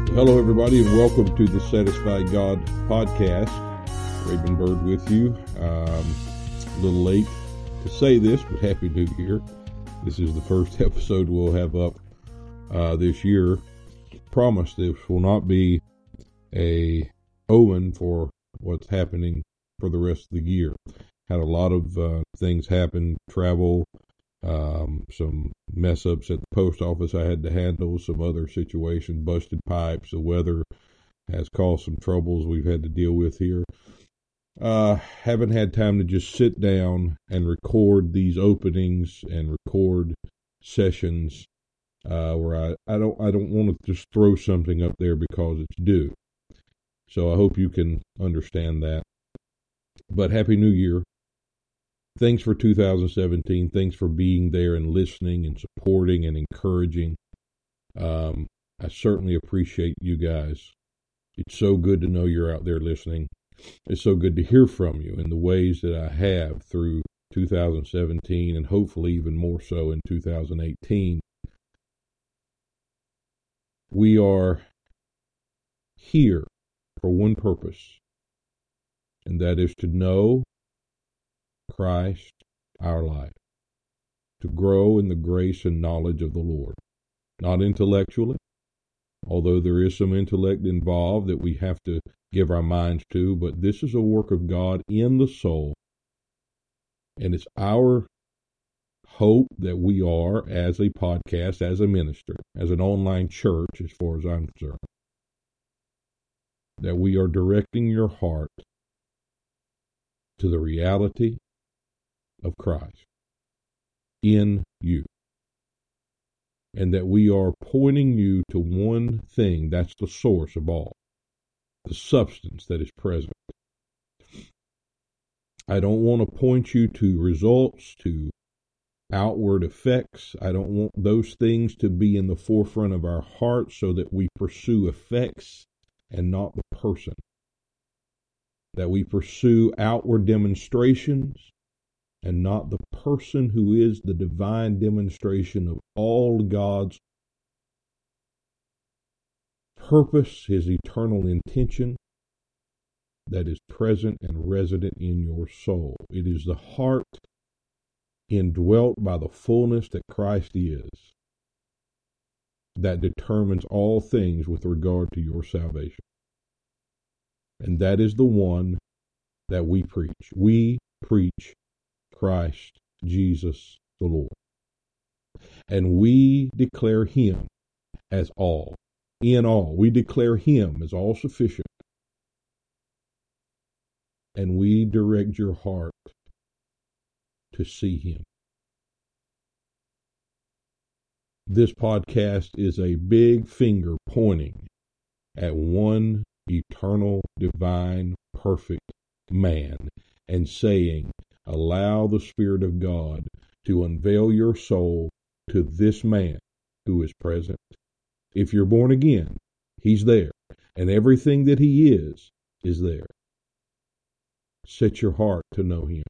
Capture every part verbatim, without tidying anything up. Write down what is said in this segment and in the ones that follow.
Hello, everybody, and welcome to the Satisfied God podcast. Raven Bird with you. Um, a little late to say this, but Happy New Year. This is the first episode we'll have up uh, this year. Promise this will not be a omen for what's happening for the rest of the year. Had a lot of uh, things happen, travel, um, some mess ups at the post office I had to handle, some other situations, busted pipes. The weather has caused some troubles we've had to deal with here. Uh, haven't had time to just sit down and record these openings and record sessions uh, where I, I don't I don't want to just throw something up there because it's due. So I hope you can understand that. But Happy New Year. Thanks for two thousand seventeen. Thanks for being there and listening and supporting and encouraging. Um, I certainly appreciate you guys. It's so good to know you're out there listening. It's so good to hear from you in the ways that I have through two thousand seventeen and hopefully even more so in two thousand eighteen. We are here for one purpose, and that is to know Christ, our life, to grow in the grace and knowledge of the Lord, not intellectually, although there is some intellect involved that we have to give our minds to, but this is a work of God in the soul, and it's our hope that we are, as a podcast, as a minister, as an online church, as far as I'm concerned, that we are directing your heart to the reality of Christ in you, and that we are pointing you to one thing that's the source of all, the substance that is present. I don't want to point you to results, to outward effects. I don't want those things to be in the forefront of our hearts so that we pursue effects and not the person, that we pursue outward demonstrations and not the person who is the divine demonstration of all God's purpose, his eternal intention that is present and resident in your soul. It is the heart indwelt by the fullness that Christ is that determines all things with regard to your salvation. And that is the one that we preach. We preach Christ Jesus the Lord. And we declare him as all. In all. We declare him as all sufficient. And we direct your heart to see him. This podcast is a big finger pointing at one eternal, divine, perfect man and saying, allow the Spirit of God to unveil your soul to this man who is present. If you're born again, he's there, and everything that he is, is there. Set your heart to know him.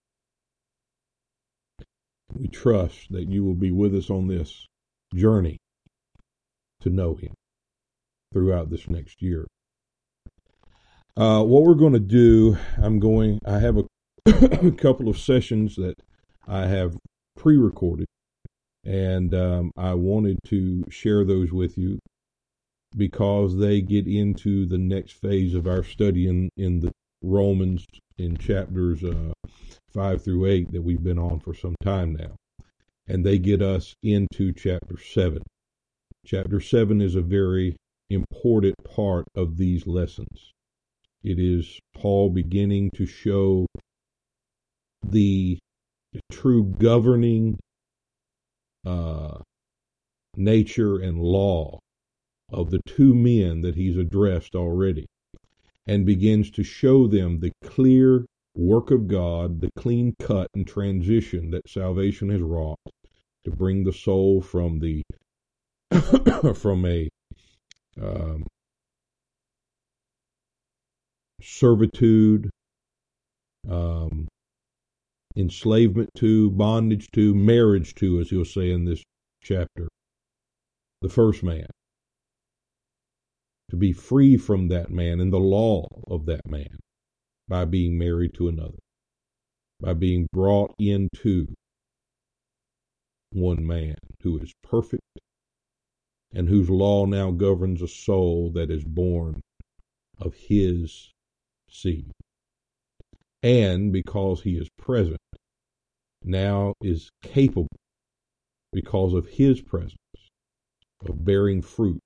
We trust that you will be with us on this journey to know him throughout this next year. Uh, what we're going to do, I'm going, I have a a couple of sessions that I have pre-recorded, and um, I wanted to share those with you because they get into the next phase of our study in, in the Romans in chapters uh, five through eight that we've been on for some time now, and they get us into chapter seven. Chapter seven is a very important part of these lessons. It is Paul beginning to show the true governing uh, nature and law of the two men that he's addressed already, and begins to show them the clear work of God, the clean cut and transition that salvation has wrought to bring the soul from the from a um, servitude, um, enslavement to, bondage to, marriage to, as he'll say in this chapter, the first man, to be free from that man and the law of that man by being married to another, by being brought into one man who is perfect and whose law now governs a soul that is born of his seed. And because he is present, now is capable, because of his presence, of bearing fruit,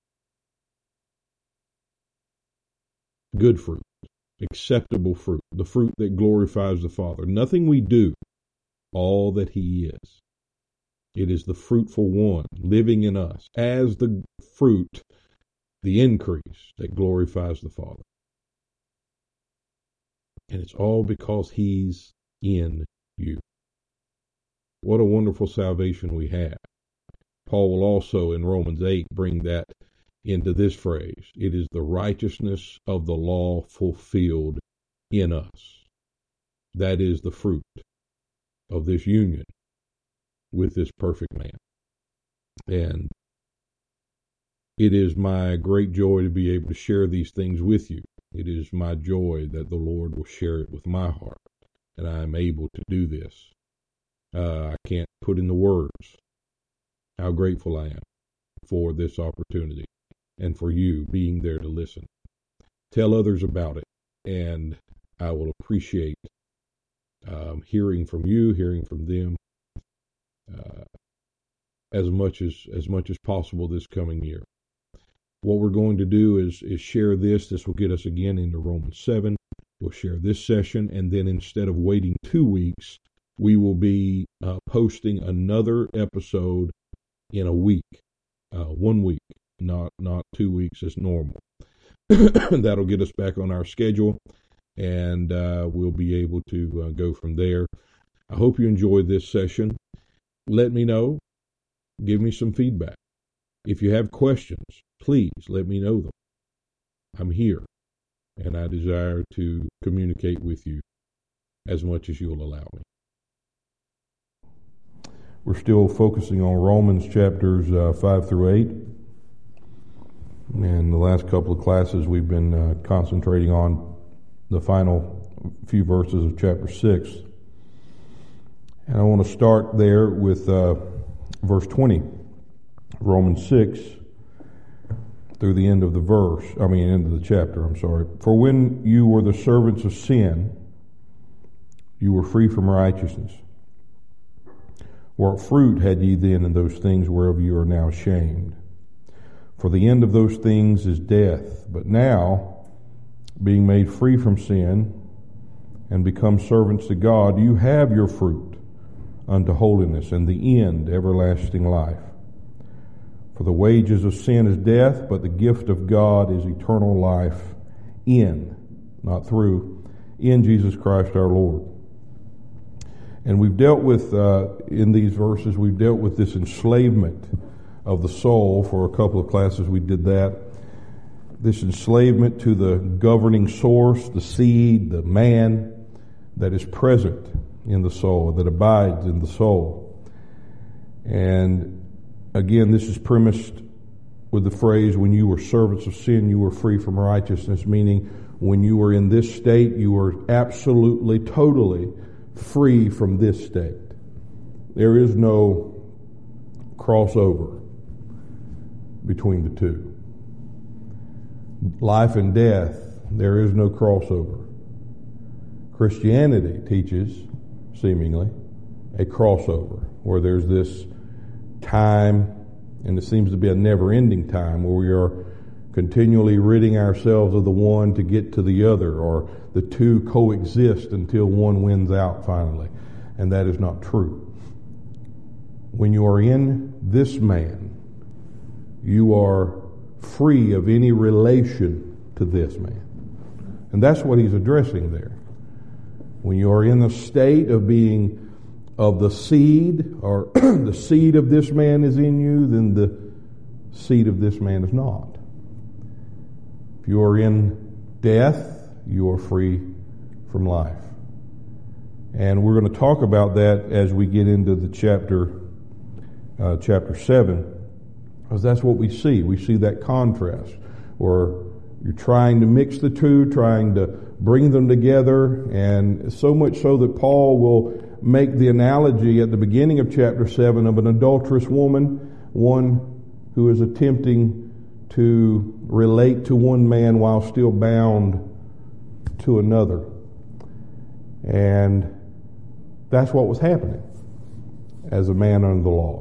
good fruit, acceptable fruit, the fruit that glorifies the Father. Nothing we do, all that he is. It is the fruitful one living in us as the fruit, the increase that glorifies the Father. And it's all because he's in you. What a wonderful salvation we have. Paul will also in Romans eight bring that into this phrase. It is the righteousness of the law fulfilled in us. That is the fruit of this union with this perfect man. And it is my great joy to be able to share these things with you. It is my joy that the Lord will share it with my heart, and I am able to do this. Uh, I can't put in the words how grateful I am for this opportunity and for you being there to listen. Tell others about it, and I will appreciate um, hearing from you, hearing from them, uh, as much as as much as possible this coming year. What we're going to do is is share this. This will get us again into Romans seven. We'll share this session, and then instead of waiting two weeks, we will be uh, posting another episode in a week, uh, one week, not not two weeks as normal. That'll get us back on our schedule, and uh, we'll be able to uh, go from there. I hope you enjoyed this session. Let me know. Give me some feedback. If you have questions, please let me know them. I'm here, and I desire to communicate with you as much as you'll allow me. We're still focusing on Romans chapters uh, five through eight. And the last couple of classes we've been uh, concentrating on the final few verses of chapter six. And I want to start there with uh, verse twenty, Romans six, through the end of the verse, I mean, end of the chapter, I'm sorry. For when you were the servants of sin, you were free from righteousness. What fruit had ye then in those things whereof you are now ashamed? For the end of those things is death. But now, being made free from sin and become servants to God, you have your fruit unto holiness, and the end everlasting life. For the wages of sin is death, but the gift of God is eternal life in, not through, in Jesus Christ our Lord. And we've dealt with, uh, in these verses, we've dealt with this enslavement of the soul. For a couple of classes we did that. This enslavement to the governing source, the seed, the man that is present in the soul, that abides in the soul. And again, this is premised with the phrase, when you were servants of sin, you were free from righteousness, meaning when you were in this state, you were absolutely, totally free from this state. There is no crossover between the two. Life and death, there is no crossover. Christianity teaches, seemingly, a crossover, where there's this time, and it seems to be a never-ending time, where we are continually ridding ourselves of the one to get to the other, or the two coexist until one wins out finally. And that is not true. When you are in this man, you are free of any relation to this man. And that's what he's addressing there. When you are in the state of being of the seed, or the seed of this man is in you, then the seed of this man is not. If you are in death, you are free from life. And we're going to talk about that as we get into the chapter, uh, chapter seven, because that's what we see. We see that contrast. or you're trying to mix the two, trying to bring them together, and so much so that Paul will make the analogy at the beginning of chapter seven of an adulterous woman, one who is attempting to relate to one man while still bound to another. And that's what was happening as a man under the law.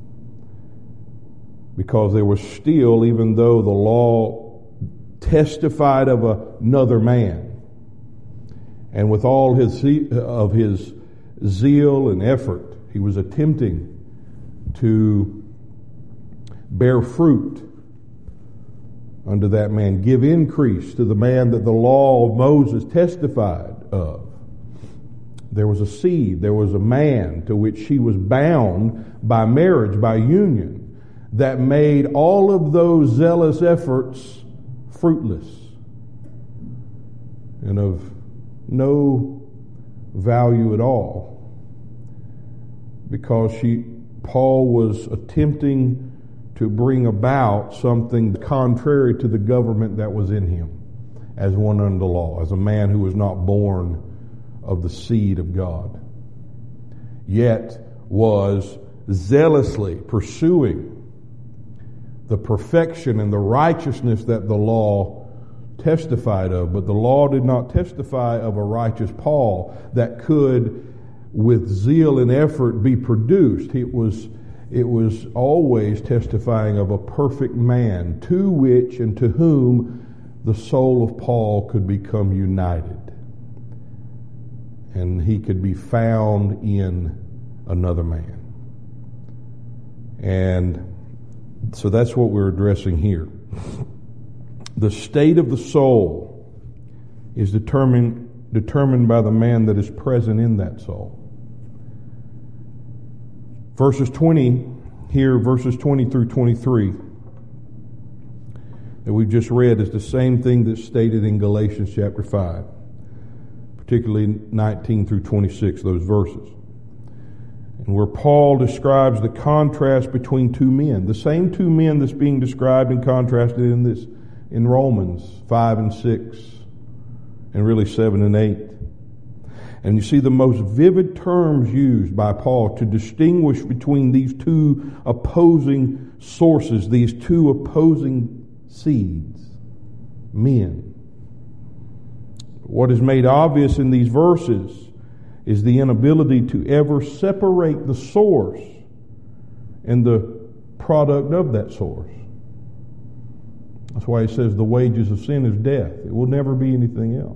Because there was still, even though the law testified of another man, and with all his of his zeal and effort, he was attempting to bear fruit unto that man, give increase to the man that the law of Moses testified of. There was a seed, there was a man to which she was bound by marriage, by union, that made all of those zealous efforts fruitless and of no value at all, because she, Paul was attempting to bring about something contrary to the government that was in him as one under the law, as a man who was not born of the seed of God, yet was zealously pursuing the perfection and the righteousness that the law testified of. But the law did not testify of a righteous Paul that could, with zeal and effort, be produced. It was, it was always testifying of a perfect man, to which and to whom the soul of Paul could become united, and he could be found in another man. And so that's what we're addressing here. The state of the soul is determined determined by the man that is present in that soul. Verses twenty here, verses twenty through twenty-three that we've just read is the same thing that's stated in Galatians chapter five, particularly nineteen through twenty-six, those verses. And where Paul describes the contrast between two men, the same two men that's being described and contrasted in this, in Romans five and six, and really seven and eight. And you see the most vivid terms used by Paul to distinguish between these two opposing sources, these two opposing seeds, men. What is made obvious in these verses is the inability to ever separate the source and the product of that source. That's why he says the wages of sin is death. It will never be anything else.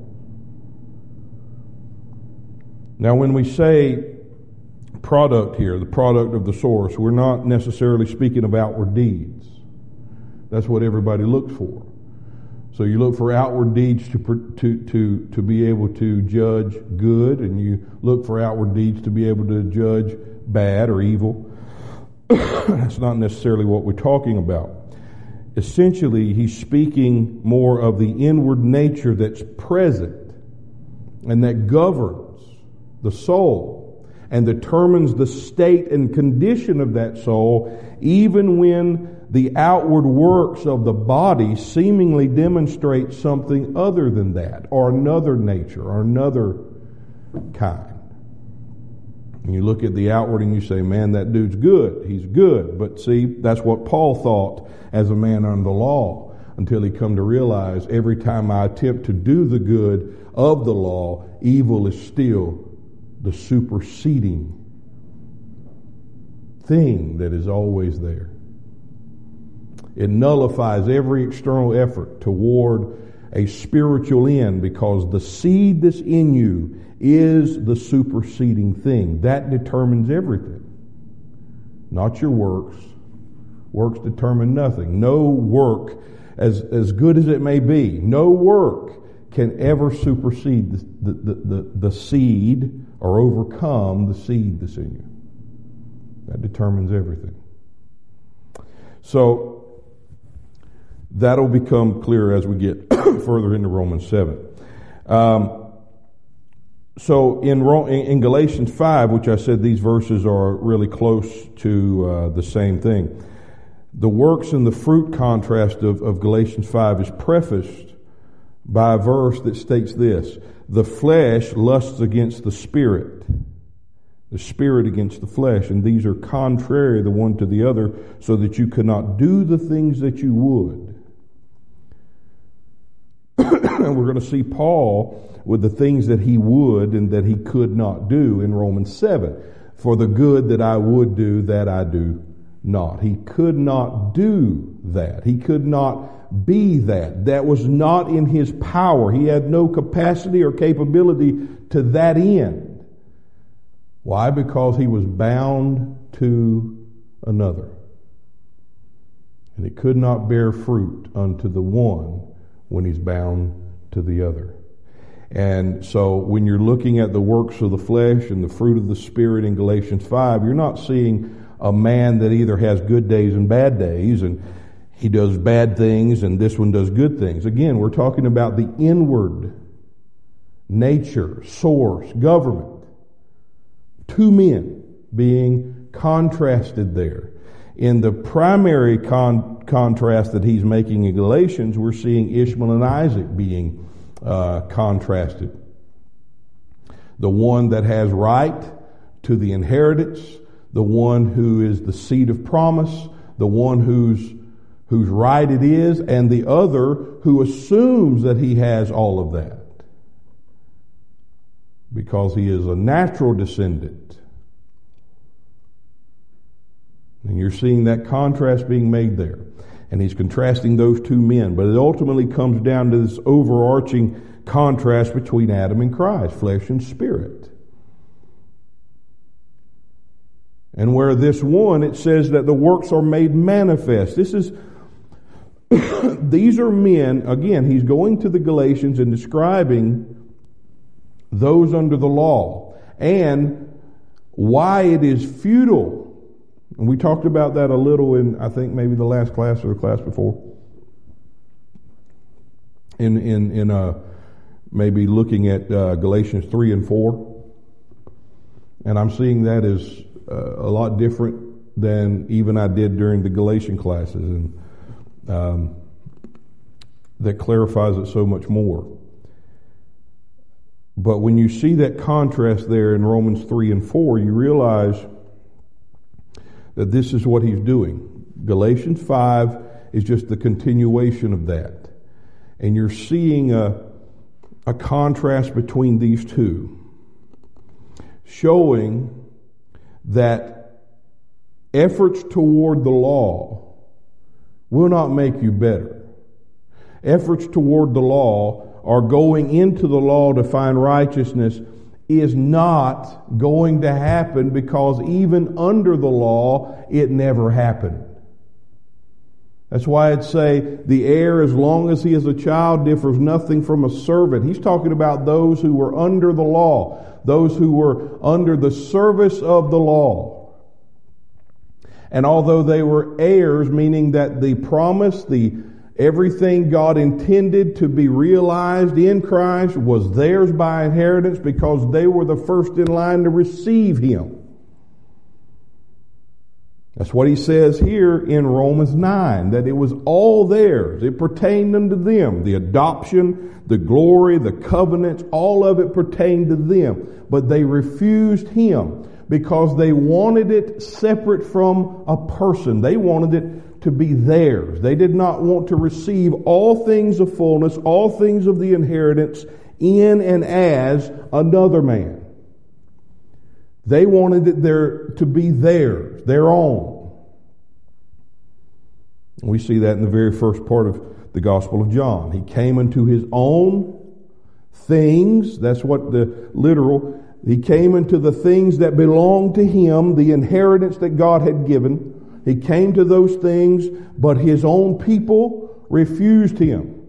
Now, when we say product here, the product of the source, we're not necessarily speaking of outward deeds. That's what everybody looks for. So you look for outward deeds to, to, to, to be able to judge good, and you look for outward deeds to be able to judge bad or evil. That's not necessarily what we're talking about. Essentially, he's speaking more of the inward nature that's present and that governs the soul and determines the state and condition of that soul, even when the outward works of the body seemingly demonstrate something other than that, or another nature, or another kind. And you look at the outward and you say, man, that dude's good. He's good. But see, that's what Paul thought as a man under the law, until he come to realize every time I attempt to do the good of the law, evil is still the superseding thing that is always there. It nullifies every external effort toward a spiritual end, because the seed that's in you is the superseding thing. That determines everything. Not your works. Works determine nothing. No work, as, as good as it may be, no work can ever supersede the, the, the, the, the seed or overcome the seed that's in you. That determines everything. So, that'll become clearer as we get further into Romans seven. Um, so in, in Galatians five, which I said these verses are really close to uh, the same thing, the works and the fruit contrast of, of Galatians five is prefaced by a verse that states this: the flesh lusts against the spirit, the spirit against the flesh, and these are contrary the one to the other, so that you cannot do the things that you would. And we're going to see Paul with the things that he would and that he could not do in Romans seven. For the good that I would do, that I do not. He could not do that. He could not be that. That was not in his power. He had no capacity or capability to that end. Why? Because he was bound to another. And he could not bear fruit unto the one when he's bound to the other. And so when you're looking at the works of the flesh and the fruit of the Spirit in Galatians five, you're not seeing a man that either has good days and bad days, and he does bad things and this one does good things. Again, we're talking about the inward nature, source, government. Two men being contrasted there. In the primary con- contrast that he's making in Galatians, we're seeing Ishmael and Isaac being uh, contrasted. The one that has right to the inheritance, the one who is the seed of promise, the one whose whose right it is, and the other who assumes that he has all of that because he is a natural descendant. And you're seeing that contrast being made there. And he's contrasting those two men. But it ultimately comes down to this overarching contrast between Adam and Christ, flesh and spirit. And where this one, it says that the works are made manifest. This is, these are men, again, he's going to the Galatians and describing those under the law and why it is futile. And we talked about that a little in, I think, maybe the last class or the class before. In in in uh, maybe looking at uh, Galatians three and four, and I'm seeing that as uh, a lot different than even I did during the Galatian classes, and um, that clarifies it so much more. But when you see that contrast there in Romans three and four, you realize that this is what he's doing. Galatians five is just the continuation of that. And you're seeing a, a contrast between these two, showing that efforts toward the law will not make you better. Efforts toward the law or going into the law to find righteousness is not going to happen, because even under the law, it never happened. That's why I'd say the heir, as long as he is a child, differs nothing from a servant. He's talking about those who were under the law, those who were under the service of the law. And although they were heirs, meaning that the promise, the everything God intended to be realized in Christ was theirs by inheritance, because they were the first in line to receive Him. That's what he says here in Romans nine, that it was all theirs. It pertained unto them. The adoption, the glory, the covenants, all of it pertained to them. But they refused Him because they wanted it separate from a person. They wanted it to be theirs. They did not want to receive all things of fullness, all things of the inheritance in and as another man. They wanted it there to be theirs, their own. We see that in the very first part of the Gospel of John. He came unto His own things. That's what the literal, He came into the things that belonged to Him, the inheritance that God had given. He came to those things, but His own people refused Him.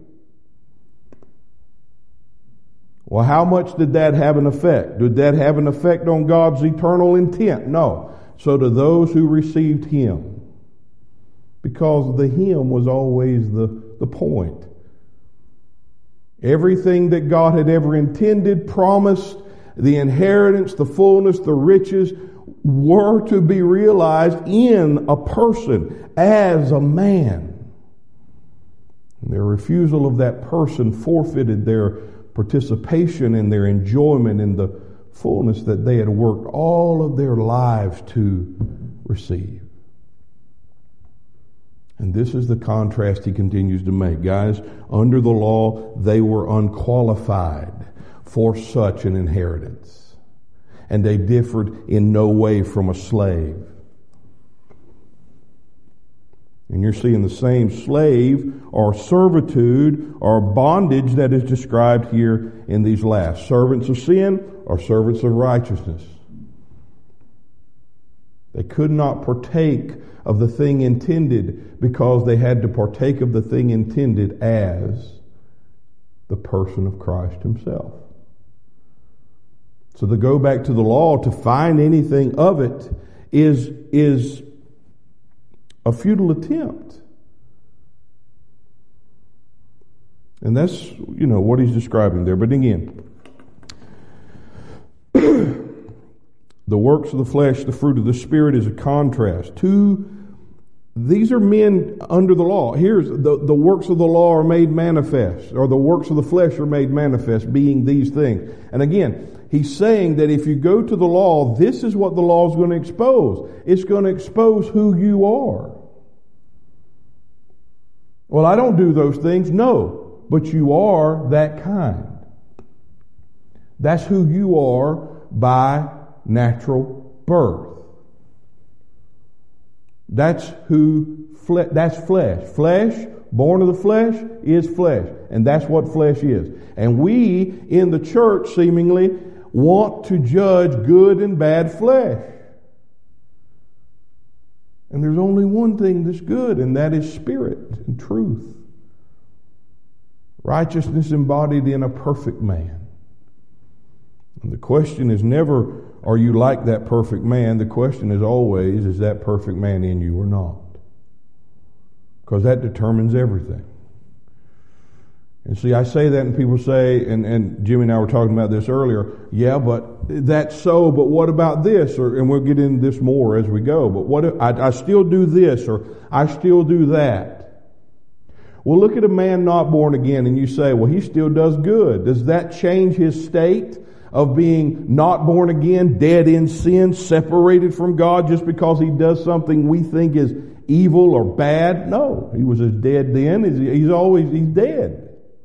Well, how much did that have an effect? Did that have an effect on God's eternal intent? No. So to those who received Him, because the Him was always the, the point. Everything that God had ever intended, promised, the inheritance, the fullness, the riches, were to be realized in a person as a man. And their refusal of that person forfeited their participation and their enjoyment in the fullness that they had worked all of their lives to receive. And this is the contrast he continues to make. Guys, under the law, they were unqualified for such an inheritance. And they differed in no way from a slave. And you're seeing the same slave or servitude or bondage that is described here in these last. Servants of sin or servants of righteousness. They could not partake of the thing intended because they had to partake of the thing intended as the person of Christ himself. So to go back to the law to find anything of it is, is a futile attempt. And that's, you know, what he's describing there. But again, the works of the flesh, the fruit of the Spirit is a contrast to, these are men under the law. Here's the, the works of the law are made manifest, or the works of the flesh are made manifest, being these things. And again, he's saying that if you go to the law, this is what the law is going to expose. It's going to expose who you are. Well, I don't do those things. No, but you are that kind. That's who you are by natural birth. That's who, fle- that's flesh. Flesh, born of the flesh, is flesh. And that's what flesh is. And we, in the church, seemingly, want to judge good and bad flesh. And there's only one thing that's good, and that is spirit and truth. Righteousness embodied in a perfect man. And the question is never, are you like that perfect man? The question is always, is that perfect man in you or not? Because that determines everything. And see, I say that and people say, and, and Jimmy and I were talking about this earlier, yeah, but that's so, but what about this? Or, and we'll get into this more as we go. But what if, I, I still do this, or I still do that. Well, look at a man not born again and you say, well, he still does good. Does that change his state of being not born again, dead in sin, separated from God just because he does something we think is evil or bad? No, he was as dead then as he's always, he's dead.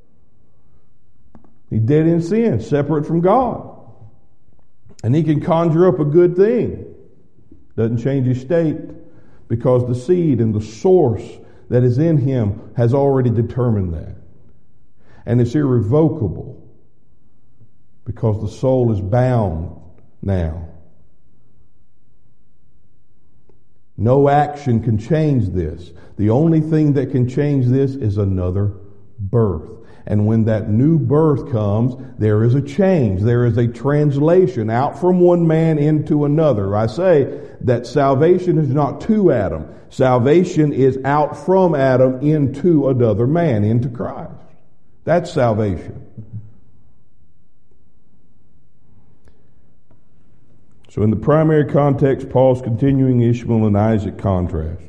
He's dead in sin, separate from God. And he can conjure up a good thing. Doesn't change his state because the seed and the source that is in him has already determined that. And it's irrevocable because the soul is bound now. No action can change this. The only thing that can change this is another birth. And when that new birth comes, there is a change. There is a translation out from one man into another. I say that salvation is not to Adam. Salvation is out from Adam into another man, into Christ. That's salvation. So in the primary context, Paul's continuing Ishmael and Isaac contrast.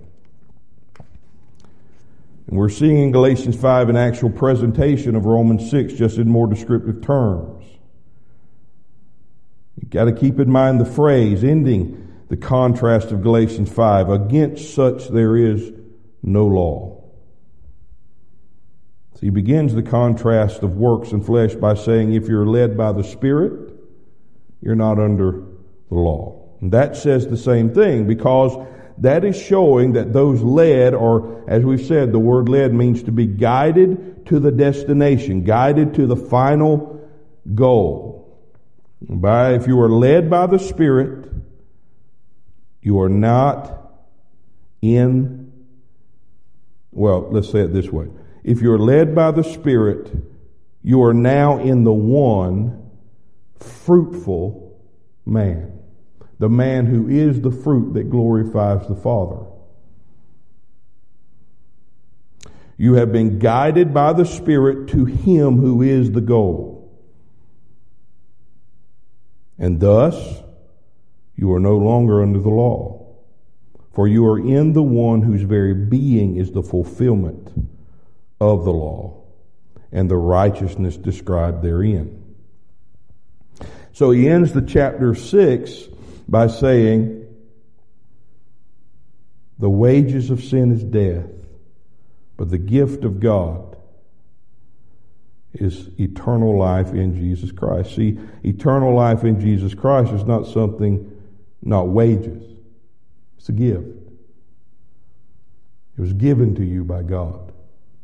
And we're seeing in Galatians five an actual presentation of Romans six, just in more descriptive terms. You've got to keep in mind the phrase ending the contrast of Galatians five. Against such there is no law. So he begins the contrast of works and flesh by saying if you're led by the Spirit, you're not under the law. And that says the same thing, because that is showing that those led, or as we've said, the word led means to be guided to the destination, guided to the final goal. By, if you are led by the Spirit, you are not in, well, let's say it this way. If you're led by the Spirit, you are now in the one fruitful man. The man who is the fruit that glorifies the Father. You have been guided by the Spirit to Him who is the goal. And thus, You are no longer under the law, for you are in the one whose very being is the fulfillment of the law and the righteousness described therein. So he ends the chapter six by saying, the wages of sin is death, but the gift of God is eternal life in Jesus Christ. See, eternal life in Jesus Christ is not something, not wages. It's a gift. It was given to you by God.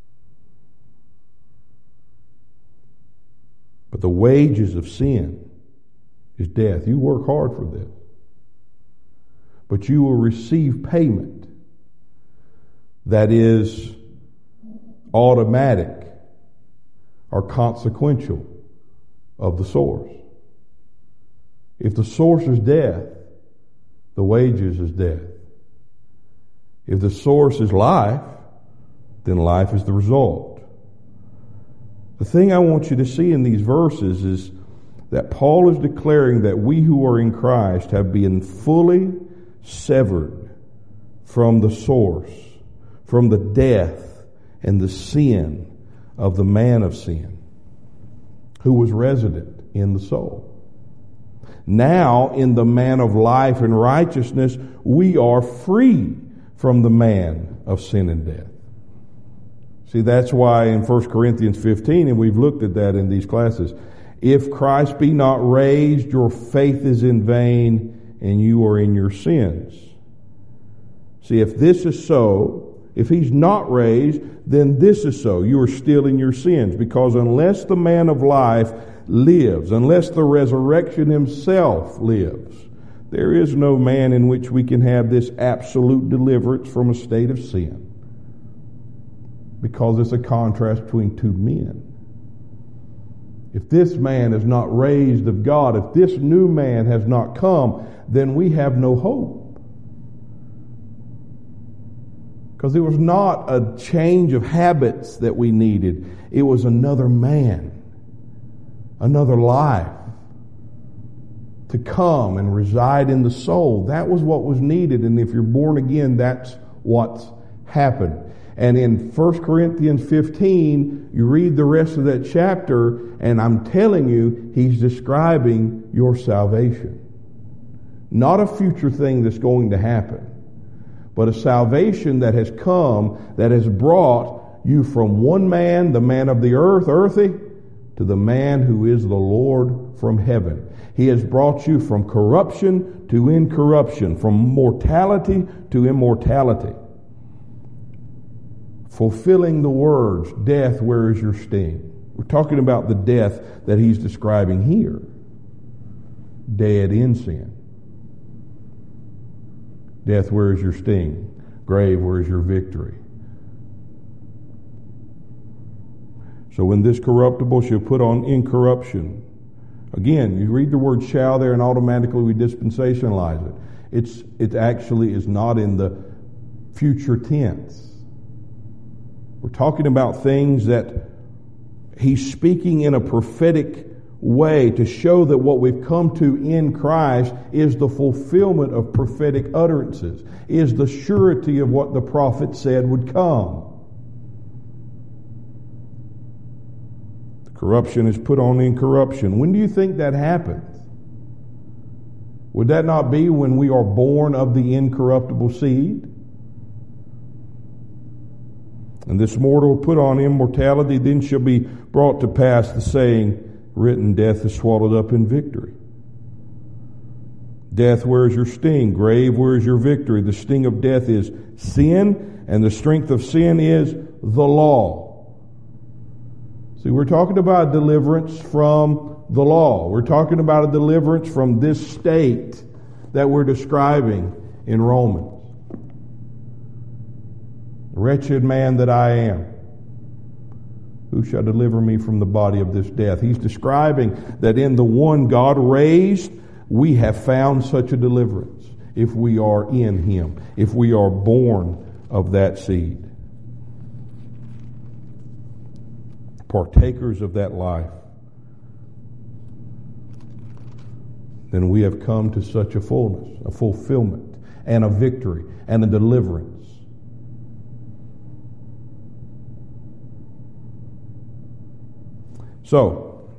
But the wages of sin is death. You work hard for this. But you will receive payment that is automatic or consequential of the source. If the source is death, the wages is death. If the source is life, then life is the result. The thing I want you to see in these verses is that Paul is declaring that we who are in Christ have been fully severed from the source, from the death and the sin of the man of sin who was resident in the soul. Now, in the man of life and righteousness, we are free from the man of sin and death. See, that's why in First Corinthians fifteen, and we've looked at that in these classes, if Christ be not raised, your faith is in vain, and you are in your sins. See, if this is so, if he's not raised, then this is so. You are still in your sins, because unless the man of life lives, unless the resurrection himself lives, there is no man in which we can have this absolute deliverance from a state of sin. Because it's a contrast between two men. If this man is not raised of God, if this new man has not come, then we have no hope. Because it was not a change of habits that we needed. It was another man, another life to come and reside in the soul. That was what was needed. And if you're born again, that's what's happened. And in First Corinthians fifteen, you read the rest of that chapter, and I'm telling you, he's describing your salvation. Not a future thing that's going to happen, but a salvation that has come, that has brought you from one man, the man of the earth, earthy, to the man who is the Lord from heaven. He has brought you from corruption to incorruption, from mortality to immortality. Fulfilling the words, death, where is your sting? We're talking about the death that he's describing here. Dead in sin. Death, where is your sting? Grave, where is your victory? So when this corruptible shall put on incorruption. Again, you read the word shall there and automatically we dispensationalize it. It's, it actually is not in the future tense. We're talking about things that he's speaking in a prophetic way to show that what we've come to in Christ is the fulfillment of prophetic utterances, is the surety of what the prophet said would come. Corruption is put on incorruption. When do you think that happens? Would that not be when we are born of the incorruptible seed? And this mortal put on immortality, then shall be brought to pass the saying, written, death is swallowed up in victory. Death, where is your sting? Grave, where is your victory? The sting of death is sin, and the strength of sin is the law. See, we're talking about deliverance from the law. We're talking about a deliverance from this state that we're describing in Romans. Wretched man that I am, who shall deliver me from the body of this death? He's describing that in the one God raised, we have found such a deliverance if we are in him, if we are born of that seed. Partakers of that life. then we have come to such a fullness, a fulfillment, and a victory, and a deliverance. So,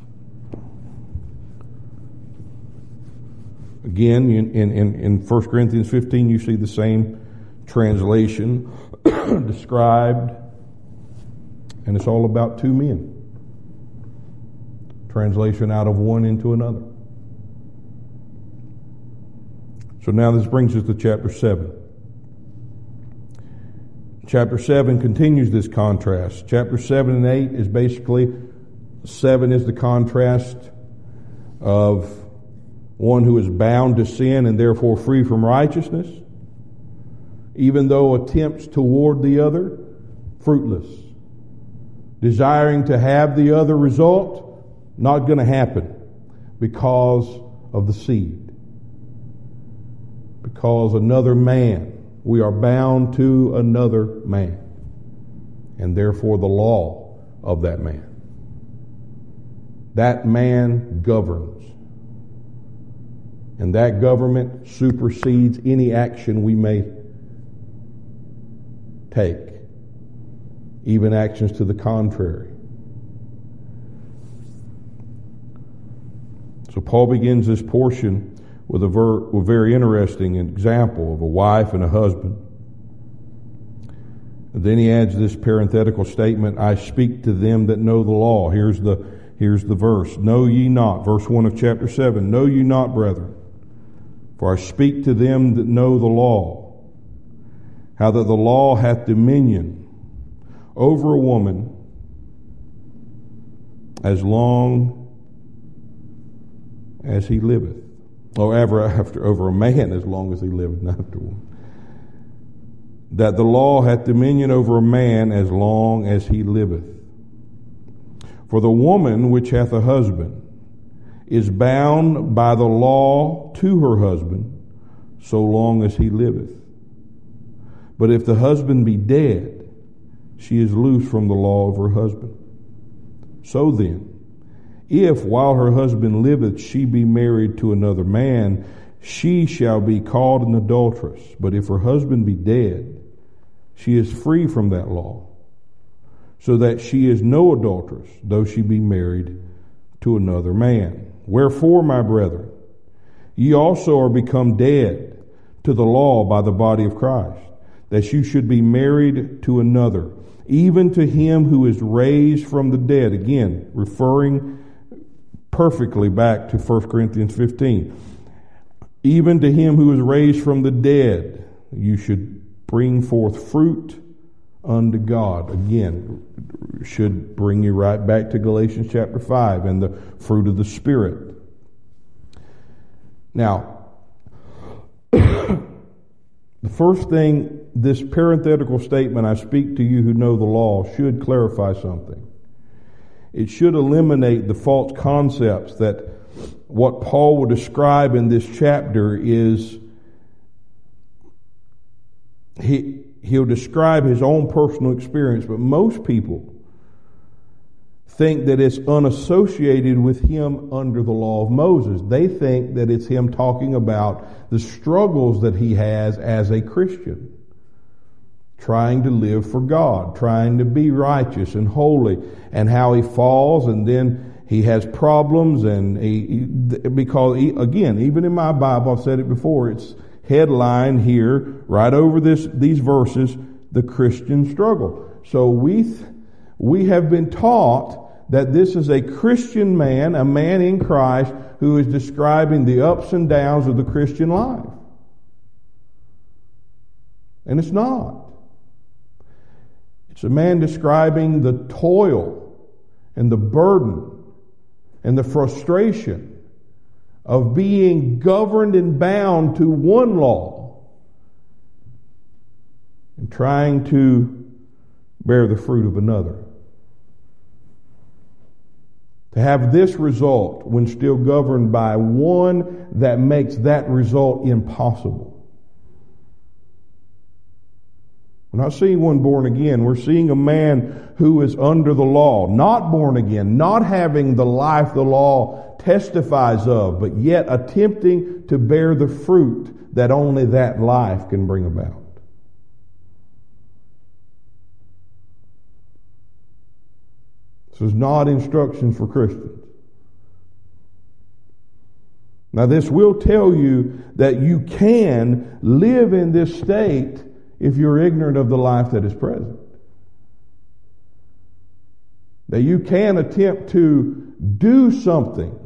again, in, in, in First Corinthians fifteen, you see the same translation described, and it's all about two men. Translation out of one into another. So now this brings us to chapter seven. Chapter seven continues this contrast. Chapter seven and eight is basically, seven is the contrast of one who is bound to sin and therefore free from righteousness, even though attempts toward the other, fruitless. Desiring to have the other result, not going to happen because of the seed. Because another man, we are bound to another man, and therefore the law of that man. That man governs, and that government supersedes any action we may take, even actions to the contrary. So Paul begins this portion with a, ver- a very interesting example of a wife and a husband. And then he adds this parenthetical statement, I speak to them that know the law. Here's the, here's the verse. Know ye not, verse one of chapter seven, know ye not, brethren, for I speak to them that know the law, how that the law hath dominion over a woman as long as he liveth. Or ever after over a man as long as he liveth, not after one. That the law hath dominion over a man as long as he liveth. For the woman which hath a husband is bound by the law to her husband so long as he liveth. But if the husband be dead, she is loose from the law of her husband. So then, if while her husband liveth she be married to another man, she shall be called an adulteress. But if her husband be dead, she is free from that law, so that she is no adulteress, though she be married to another man. Wherefore, my brethren, ye also are become dead to the law by the body of Christ, that you should be married to another, even to him who is raised from the dead. Again, referring perfectly back to First Corinthians fifteen. Even to him who is raised from the dead, you should bring forth fruit unto God. Again, should bring you right back to Galatians chapter five and the fruit of the Spirit. Now, the first thing, this parenthetical statement, I speak to you who know the law, should clarify something. It should eliminate the false concepts that what Paul will describe in this chapter is he, he'll describe his own personal experience, but most people think that it's unassociated with him under the law of Moses. They think that it's him talking about the struggles that he has as a Christian, trying to live for God, trying to be righteous and holy, and how he falls, and then he has problems, and he, he because he, again, even in my Bible, I've said it before, it's headline here, right over this these verses, the Christian struggle. So we we have been taught that this is a Christian man, a man in Christ, who is describing the ups and downs of the Christian life. And it's not. It's a man describing the toil and the burden and the frustration of being governed and bound to one law and trying to bear the fruit of another. To have this result when still governed by one that makes that result impossible. We're not seeing one born again. We're seeing a man who is under the law, not born again, not having the life the law testifies of, but yet attempting to bear the fruit that only that life can bring about. This is not instruction for Christians. Now, this will tell you that you can live in this state if you're ignorant of the life that is present. That you can attempt to do something.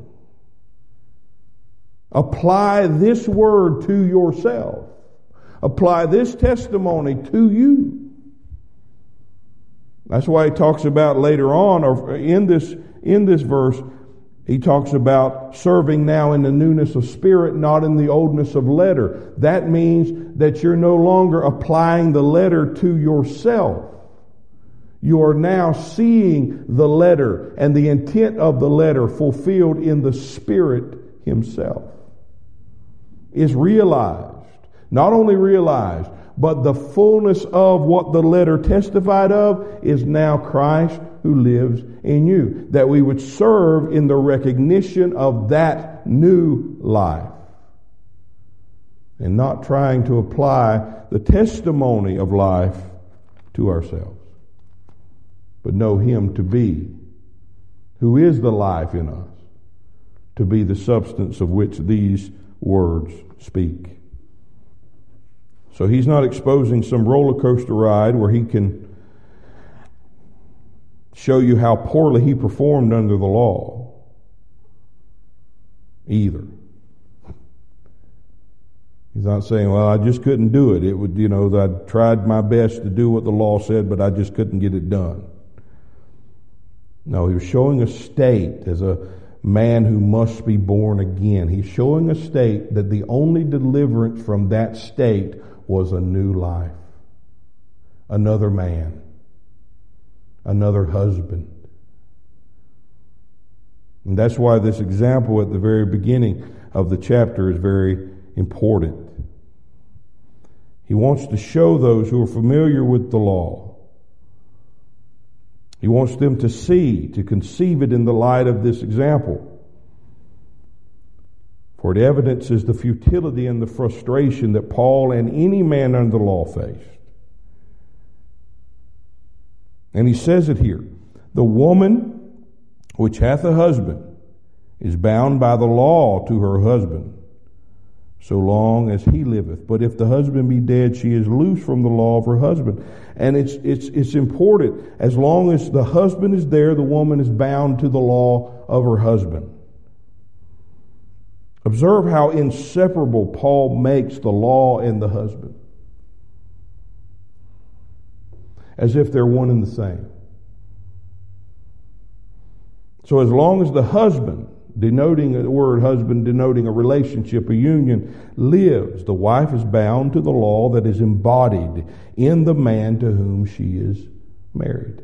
Apply this word to yourself. Apply this testimony to you. That's why he talks about later on, or in this, in this verse, he talks about serving now in the newness of spirit, not in the oldness of letter. That means that you're no longer applying the letter to yourself. You are now seeing the letter and the intent of the letter fulfilled in the Spirit Himself. Is realized, not only realized, but the fullness of what the letter testified of is now Christ who lives in you. That we would serve in the recognition of that new life. And not trying to apply the testimony of life to ourselves. But know Him to be, who is the life in us, to be the substance of which these words speak. So he's not exposing some roller coaster ride where he can show you how poorly he performed under the law either. He's not saying, well, I just couldn't do it. It would, you know, I tried my best to do what the law said, but I just couldn't get it done. No, he was showing a state as a man who must be born again. He's showing a state that the only deliverance from that state was a new life. Another man. Another husband. And that's why this example at the very beginning of the chapter is very important. He wants to show those who are familiar with the law. He wants them to see, to conceive it in the light of this example. For it evidences the futility and the frustration that Paul and any man under the law faced. And he says it here. The woman which hath a husband is bound by the law to her husband, so long as he liveth. But if the husband be dead, she is loose from the law of her husband. And it's it's it's important. As long as the husband is there, the woman is bound to the law of her husband. Observe how inseparable Paul makes the law and the husband. As if they're one and the same. So as long as the husband, denoting the word husband, denoting a relationship, a union, lives, the wife is bound to the law that is embodied in the man to whom she is married.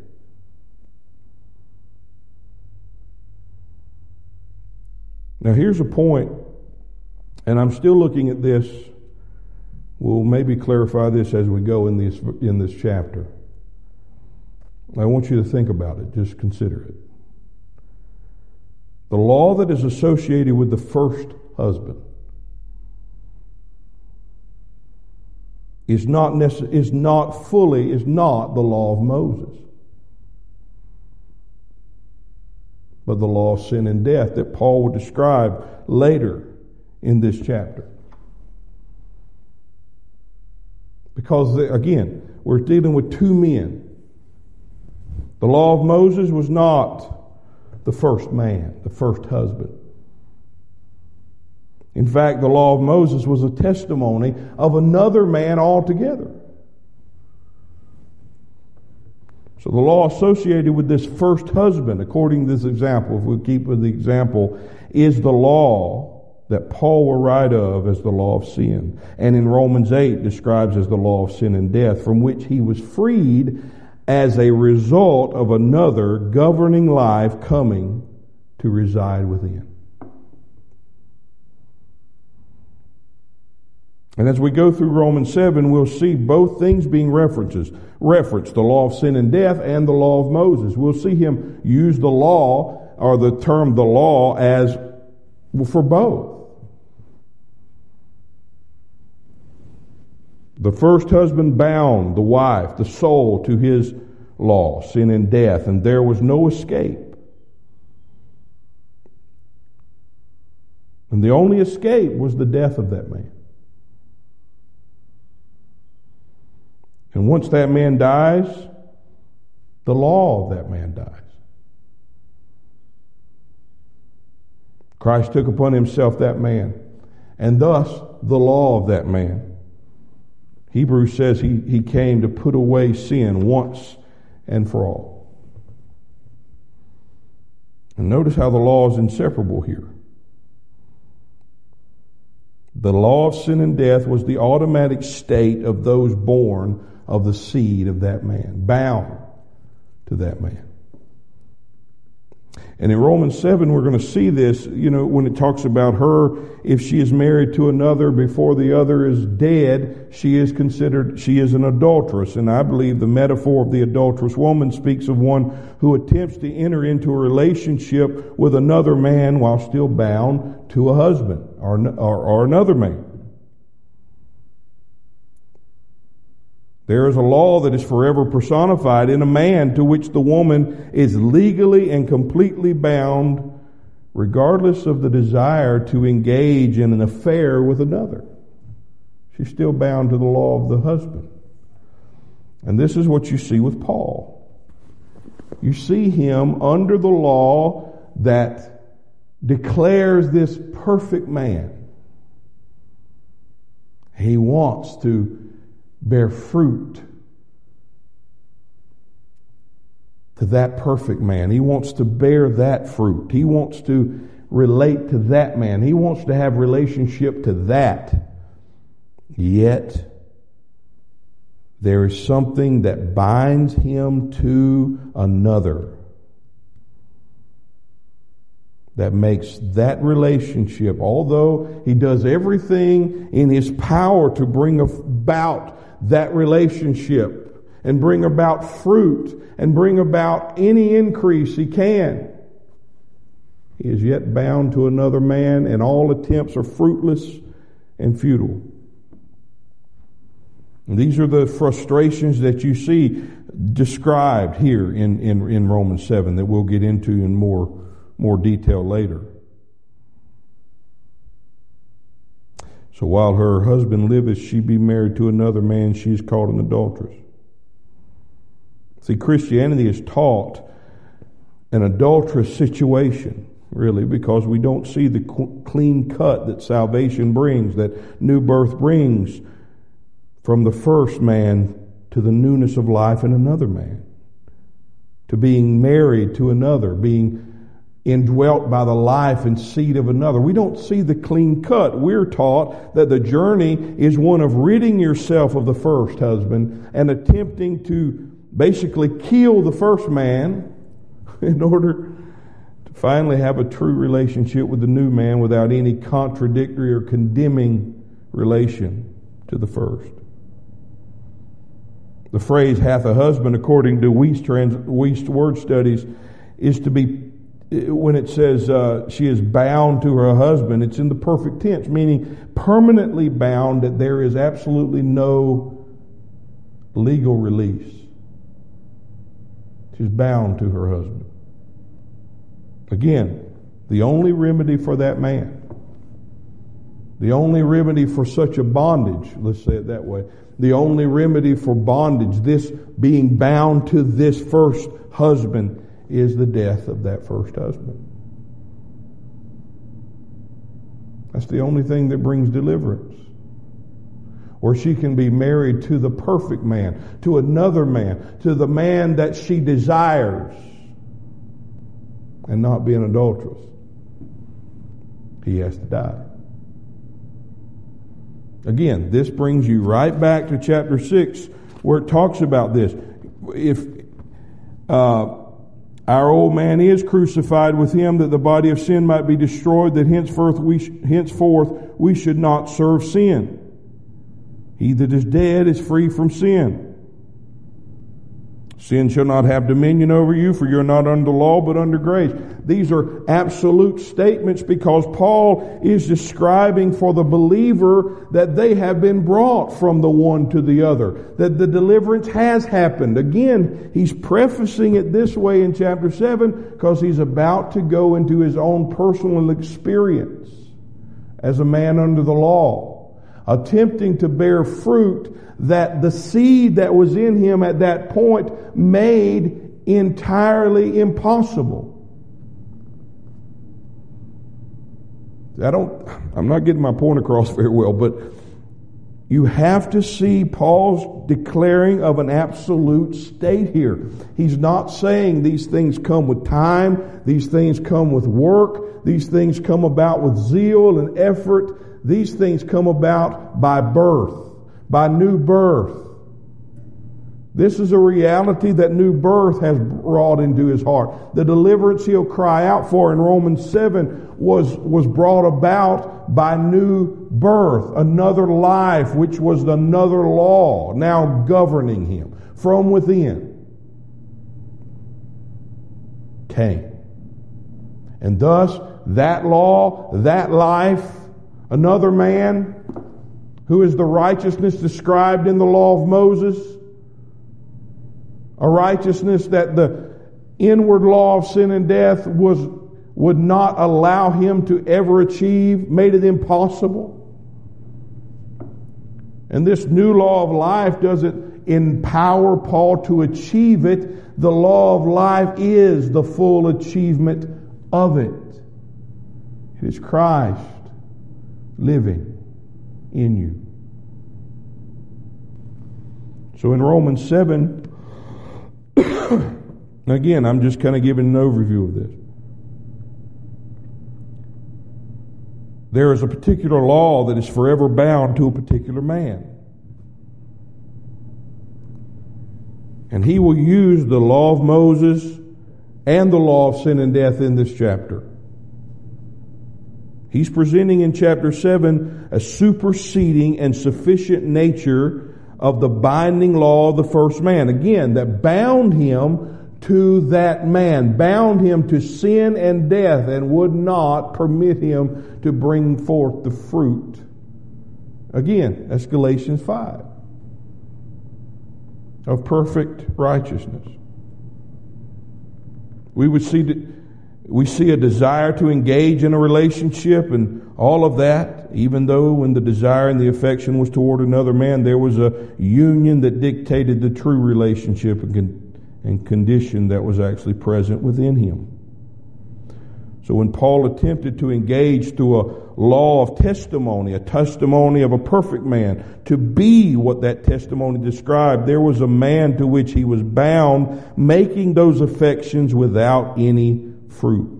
Now here's a point, and I'm still looking at this. We'll maybe clarify this as we go in this in this chapter. I want you to think about it. Just consider it. The law that is associated with the first husband is not necess- is not fully, is not the law of Moses, but the law of sin and death that Paul will describe later in this chapter. Because, again, we're dealing with two men. The law of Moses was not the first man, the first husband. In fact, the law of Moses was a testimony of another man altogether. So the law associated with this first husband, according to this example, if we keep with the example, is the law that Paul will write of as the law of sin. And in Romans eight describes as the law of sin and death, from which he was freed as a result of another governing life coming to reside within. And as we go through Romans seven, we'll see both things being references. Reference, the law of sin and death and the law of Moses. We'll see him use the law, or the term the law, as for both. The first husband bound the wife, the soul, to his law, sin and death, and there was no escape. And the only escape was the death of that man. And once that man dies, the law of that man dies. Christ took upon himself that man, and thus the law of that man. Hebrews says he, he came to put away sin once and for all. And notice how the law is inseparable here. The law of sin and death was the automatic state of those born of the seed of that man, bound to that man. And in Romans seven, we're going to see this, you know, when it talks about her, if she is married to another before the other is dead, she is considered, she is an adulteress. And I believe the metaphor of the adulterous woman speaks of one who attempts to enter into a relationship with another man while still bound to a husband or, or, or another man. There is a law that is forever personified in a man to which the woman is legally and completely bound, regardless of the desire to engage in an affair with another. She's still bound to the law of the husband. And this is what you see with Paul. You see him under the law that declares this perfect man. He wants to bear fruit to that perfect man. He wants to bear that fruit. He wants to relate to that man. He wants to have relationship to that. Yet, there is something that binds him to another that makes that relationship, although he does everything in his power to bring about that relationship and bring about fruit and bring about any increase he can, he is yet bound to another man, and all attempts are fruitless and futile. And these are the frustrations that you see described here in, in, in Romans seven that we'll get into in more, more detail later. So while her husband liveth, she be married to another man, she is called an adulteress. See, Christianity is taught an adulterous situation, really, because we don't see the clean cut that salvation brings, that new birth brings from the first man to the newness of life in another man, to being married to another, being indwelt by the life and seed of another. We don't see the clean cut. We're taught that the journey is one of ridding yourself of the first husband and attempting to basically kill the first man in order to finally have a true relationship with the new man without any contradictory or condemning relation to the first. The phrase hath a husband, according to Wuest, trans, Wuest word studies, is to be, when it says uh, she is bound to her husband, it's in the perfect tense, meaning permanently bound, that there is absolutely no legal release. She's bound to her husband. Again, the only remedy for that man, the only remedy for such a bondage, let's say it that way, the only remedy for bondage, this being bound to this first husband, is the death of that first husband. That's the only thing that brings deliverance. Or she can be married to the perfect man, to another man, to the man that she desires, and not be an adulteress. He has to die. Again, this brings you right back to chapter six, where it talks about this. If uh, our old man is crucified with him, that the body of sin might be destroyed, that henceforth we, sh- henceforth we should not serve sin. He that is dead is free from sin. Sin shall not have dominion over you, for you're not under law, but under grace. These are absolute statements because Paul is describing for the believer that they have been brought from the one to the other, that the deliverance has happened. Again, he's prefacing it this way in chapter seven because he's about to go into his own personal experience as a man under the law, attempting to bear fruit that the seed that was in him at that point made entirely impossible. I don't, I'm not getting my point across very well, but you have to see Paul's declaring of an absolute state here. He's not saying these things come with time, these things come with work, these things come about with zeal and effort, these things come about by birth. By new birth. This is a reality that new birth has brought into his heart. The deliverance he'll cry out for in Romans seven was, was brought about by new birth, another life, which was another law now governing him from within. Came. And thus, that law, that life, another man, who is the righteousness described in the law of Moses, a righteousness that the inward law of sin and death was would not allow him to ever achieve, made it impossible. And this new law of life doesn't empower Paul to achieve it. The law of life is the full achievement of it. It is Christ living in you. So in Romans seven, again, I'm just kind of giving an overview of this. There is a particular law that is forever bound to a particular man. And he will use the law of Moses and the law of sin and death in this chapter. He's presenting in chapter seven a superseding and sufficient nature of the binding law of the first man. Again, that bound him to that man, bound him to sin and death, and would not permit him to bring forth the fruit. Again, that's Galatians five. Of perfect righteousness. We would see that we see a desire to engage in a relationship and all of that, even though when the desire and the affection was toward another man, there was a union that dictated the true relationship and, con- and condition that was actually present within him. So when Paul attempted to engage through a law of testimony, a testimony of a perfect man, to be what that testimony described, there was a man to which he was bound, making those affections without any fruit.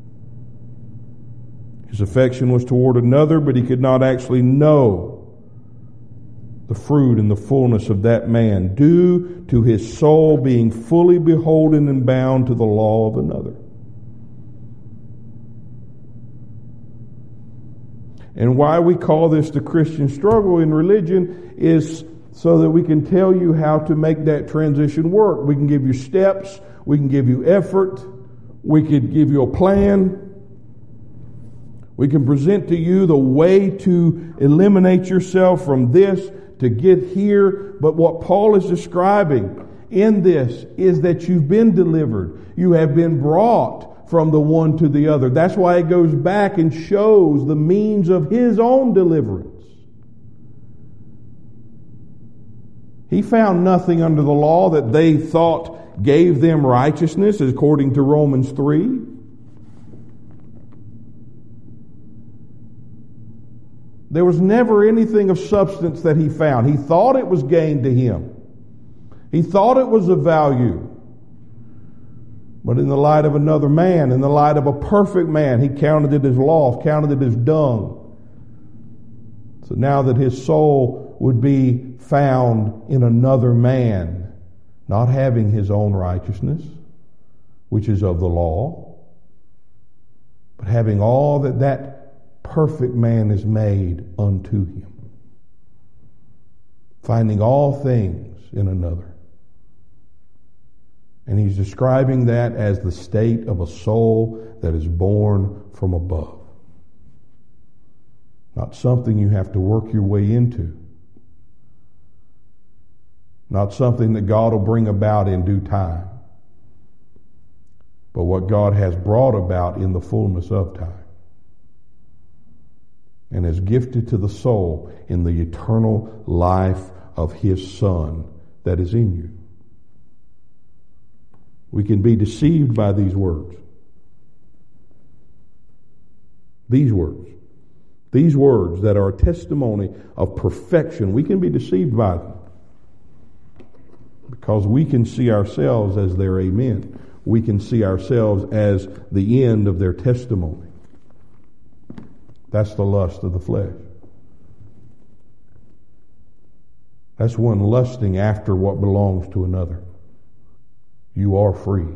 His affection was toward another, but he could not actually know the fruit and the fullness of that man due to his soul being fully beholden and bound to the law of another. And why we call this the Christian struggle in religion is so that we can tell you how to make that transition work. We can give you steps. We can give you effort. We could give you a plan. We can present to you the way to eliminate yourself from this to get here. But what Paul is describing in this is that you've been delivered. You have been brought from the one to the other. That's why it goes back and shows the means of his own deliverance. He found nothing under the law that they thought gave them righteousness, according to Romans three. There was never anything of substance that he found. He thought it was gain to him. He thought it was of value. But in the light of another man, in the light of a perfect man, he counted it as loss, counted it as dung. So now that his soul would be found in another man, not having his own righteousness, which is of the law, but having all that that perfect man is made unto him. finding all things in another. And he's describing that as the state of a soul that is born from above. Not something you have to work your way into. Not something that God will bring about in due time. But what God has brought about in the fullness of time. And has gifted to the soul in the eternal life of His Son that is in you. We can be deceived by these words. These words. These words that are a testimony of perfection. We can be deceived by them. Because we can see ourselves as their amen. We can see ourselves as the end of their testimony. That's the lust of the flesh. That's one lusting after what belongs to another. You are free.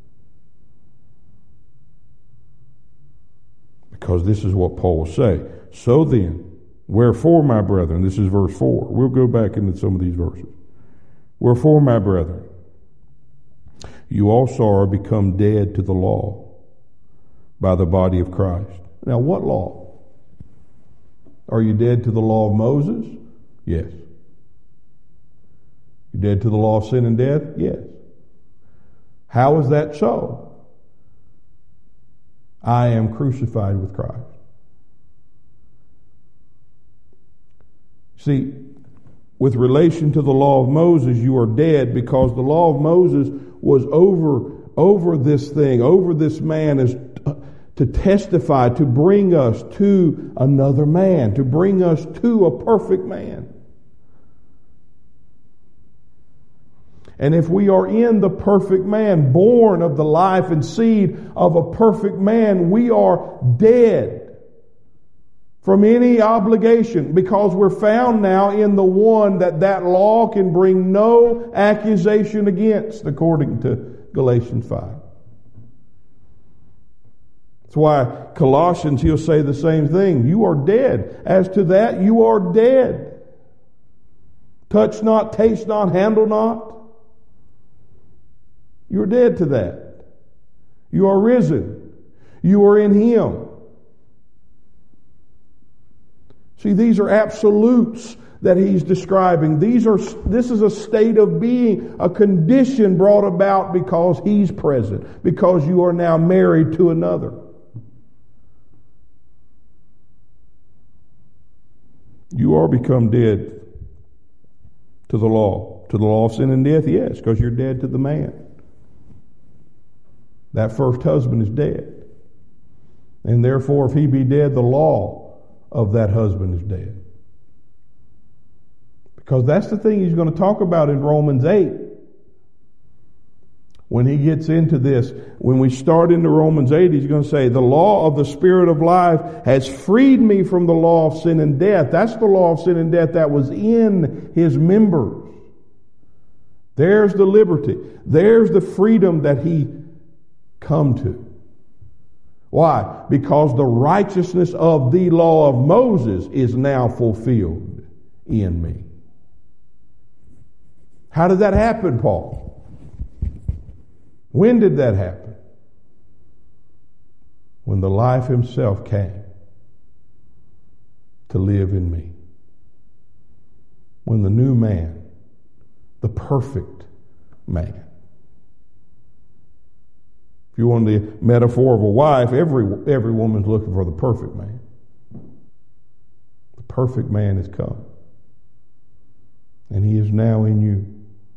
Because this is what Paul will say. So then, wherefore, my brethren, this is verse four. We'll go back into some of these verses. Wherefore, my brethren, you also are become dead to the law by the body of Christ. Now, what law? Are you dead to the law of Moses? Yes. You dead to the law of sin and death? Yes. How is that so? I am crucified with Christ. See, with relation to the law of Moses, you are dead because the law of Moses was over, over this thing, over this man as to testify, to bring us to another man, to bring us to a perfect man. And if we are in the perfect man, born of the life and seed of a perfect man, we are dead from any obligation because we're found now in the one that that law can bring no accusation against, according to Galatians five. That's why Colossians, he'll say the same thing. You are dead. As to that, you are dead. Touch not, taste not, handle not. You're dead to that. You are risen. You are in Him. See, these are absolutes that he's describing. These are, this is a state of being, a condition brought about because He's present, because you are now married to another. You are become dead to the law. To the law of sin and death, yes, because you're dead to the man. That first husband is dead. And therefore, if he be dead, the law of that husband is dead. Because that's the thing he's going to talk about in Romans eight. When he gets into this, when we start into Romans eight, he's going to say, the law of the Spirit of life has freed me from the law of sin and death. That's the law of sin and death that was in his members. There's the liberty. There's the freedom that he come to. Why? Because the righteousness of the law of Moses is now fulfilled in me. How did that happen, Paul? When did that happen? When the life Himself came to live in me. When the new man, the perfect man. If you want the metaphor of a wife, every every woman's looking for the perfect man. The perfect man has come. And he is now in you.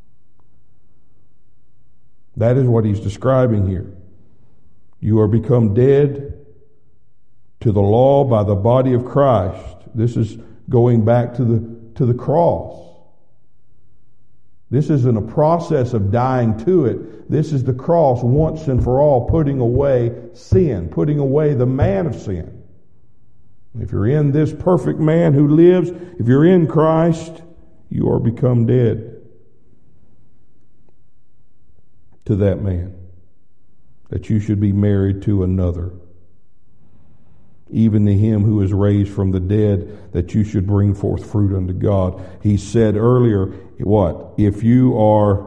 That is what he's describing here. You are become dead to the law by the body of Christ. This is going back to the to the cross. This isn't a process of dying to it. This is the cross once and for all, putting away sin, putting away the man of sin. If you're in this perfect man who lives, if you're in Christ, you are become dead to that man, that you should be married to another. even to him who is raised from the dead, that you should bring forth fruit unto God. He said earlier, what? If you are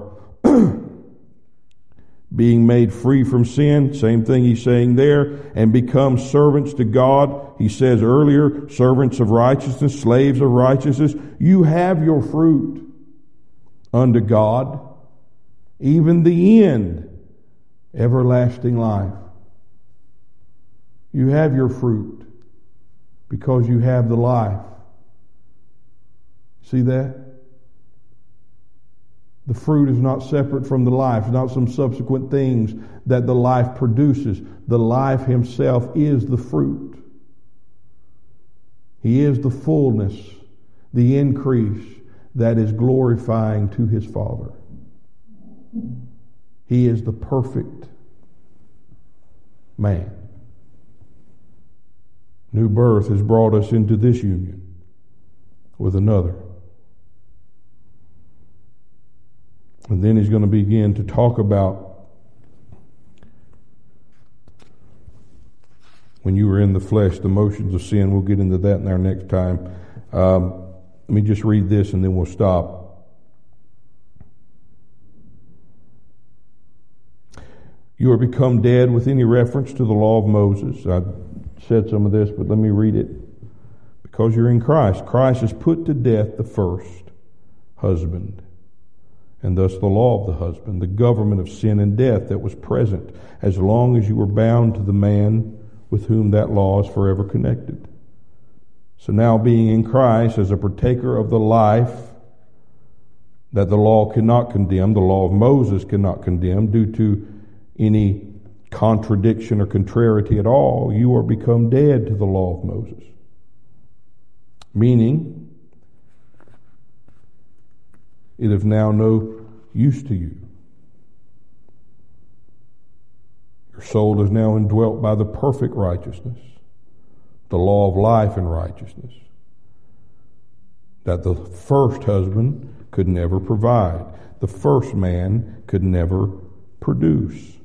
being made free from sin, same thing he's saying there, and become servants to God. He says earlier, servants of righteousness, slaves of righteousness. You have your fruit unto God, even the end, everlasting life. You have your fruit because you have the life. See that? The fruit is not separate from the life, not some subsequent things that the life produces. The life himself is the fruit. He is the fullness, the increase that is glorifying to his Father. He is the perfect man. New birth has brought us into this union with another. And then he's going to begin to talk about when you were in the flesh, the motions of sin. We'll get into that in our next time. Um, let me just read this and then we'll stop. You are become dead with any reference to the law of Moses. I said some of this, but let me read it. Because you're in Christ. Christ has put to death the first husband, and thus the law of the husband, the government of sin and death that was present as long as you were bound to the man with whom that law is forever connected. So now being in Christ as a partaker of the life that the law cannot condemn, the law of Moses cannot condemn due to any contradiction or contrariety at all, you are become dead to the law of Moses. Meaning, it is now no use to you. Your soul is now indwelt by the perfect righteousness, the law of life and righteousness, that the first husband could never provide. The first man could never produce.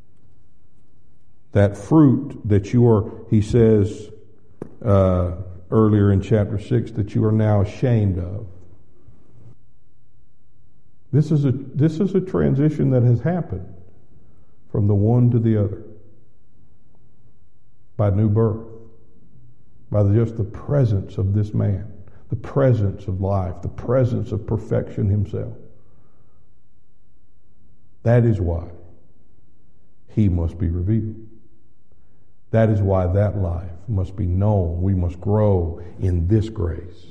That fruit that you are, he says uh, earlier in chapter six, that you are now ashamed of. This is a this is a transition that has happened from the one to the other by new birth, by just the presence of this man, the presence of life, the presence of perfection himself. That is why he must be revealed. That is why that life must be known. We must grow in this grace.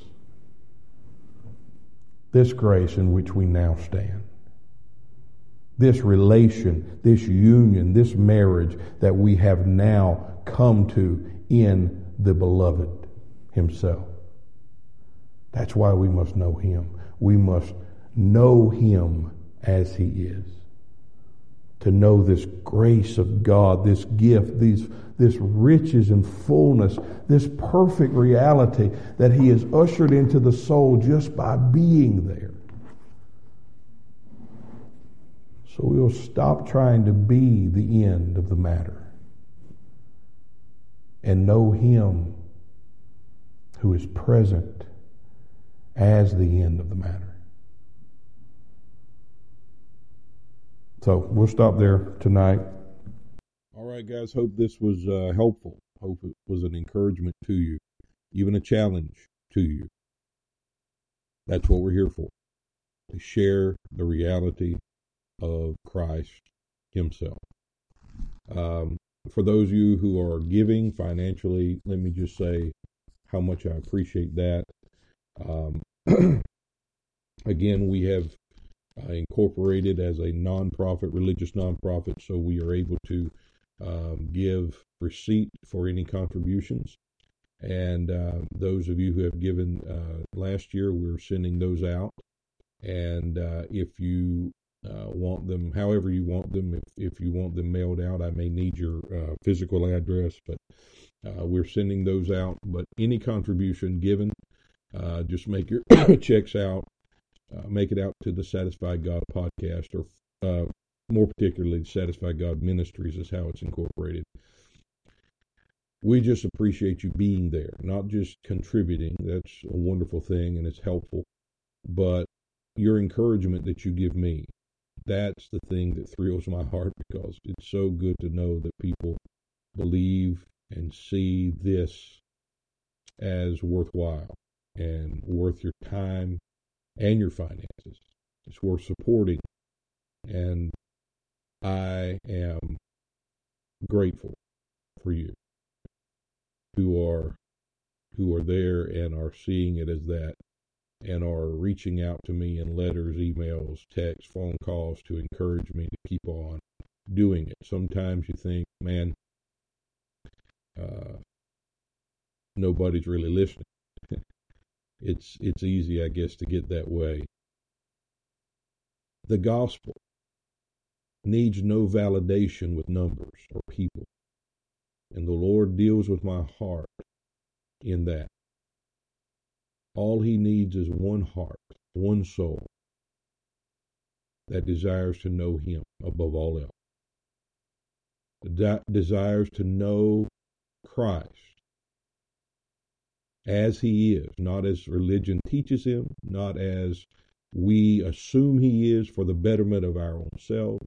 This grace in which we now stand. This relation, this union, this marriage that we have now come to in the beloved himself. That's why we must know him. We must know him as he is. To know this grace of God, this gift, these, this riches and fullness, this perfect reality that he has ushered into the soul just by being there. So we'll stop trying to be the end of the matter and know him who is present as the end of the matter. So we'll stop there tonight. All right, guys. Hope this was uh, helpful. Hope it was an encouragement to you, even a challenge to you. That's what we're here for, to share the reality of Christ himself. Um, for those of you who are giving financially, let me just say how much I appreciate that. Um, again, we have Uh, incorporated as a nonprofit, religious nonprofit, so we are able to um, give receipt for any contributions. And uh, those of you who have given uh, last year, we're sending those out. And uh, if you uh, want them, however you want them, if, if you want them mailed out, I may need your uh, physical address, but uh, we're sending those out. But any contribution given, uh, just make your checks out. Uh, make it out to the Satisfied God podcast, or uh, more particularly, Satisfied God Ministries is how it's incorporated. we just appreciate you being there, not just contributing. That's a wonderful thing and it's helpful, but your encouragement that you give me, that's the thing that thrills my heart, because it's so good to know that people believe and see this as worthwhile and worth your time and your finances. It's worth supporting. And I am grateful for you who are who are there and are seeing it as that, and are reaching out to me in letters, emails, texts, phone calls to encourage me to keep on doing it. Sometimes you think, man, uh, nobody's really listening. it's it's easy, I guess, to get that way. The gospel needs no validation with numbers or people. And the Lord deals with my heart in that. All he needs is one heart, one soul that desires to know him above all else. That desires to know Christ as he is, not as religion teaches him, not as we assume he is for the betterment of our own selves,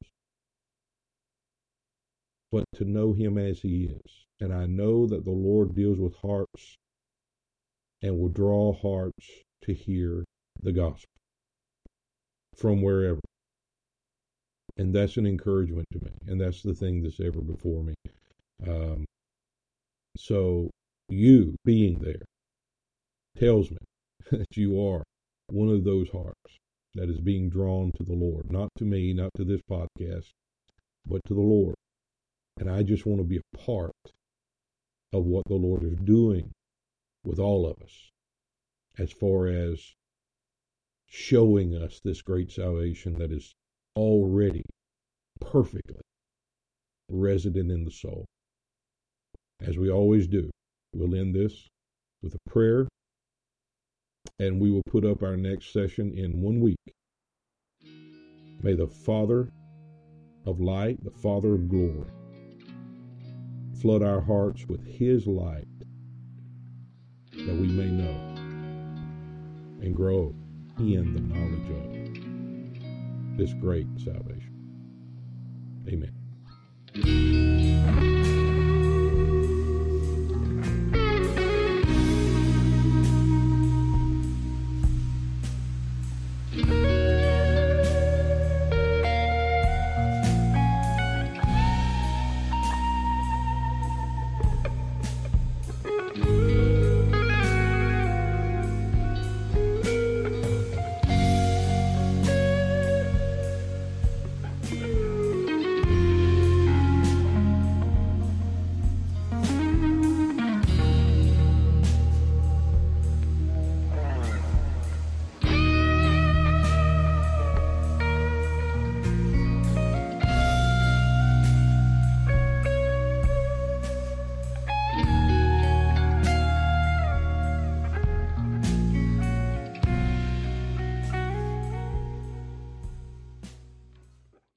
but to know him as he is. And I know that the Lord deals with hearts and will draw hearts to hear the gospel from wherever. And that's an encouragement to me. And that's the thing that's ever before me. Um, so you being there tells me that you are one of those hearts that is being drawn to the Lord, not to me, not to this podcast, but to the Lord. And I just want to be a part of what the Lord is doing with all of us, as far as showing us this great salvation that is already perfectly resident in the soul. As we always do, we'll end this with a prayer, and we will put up our next session in one week. May the Father of light, the Father of glory, flood our hearts with his light, that we may know and grow in the knowledge of this great salvation. Amen.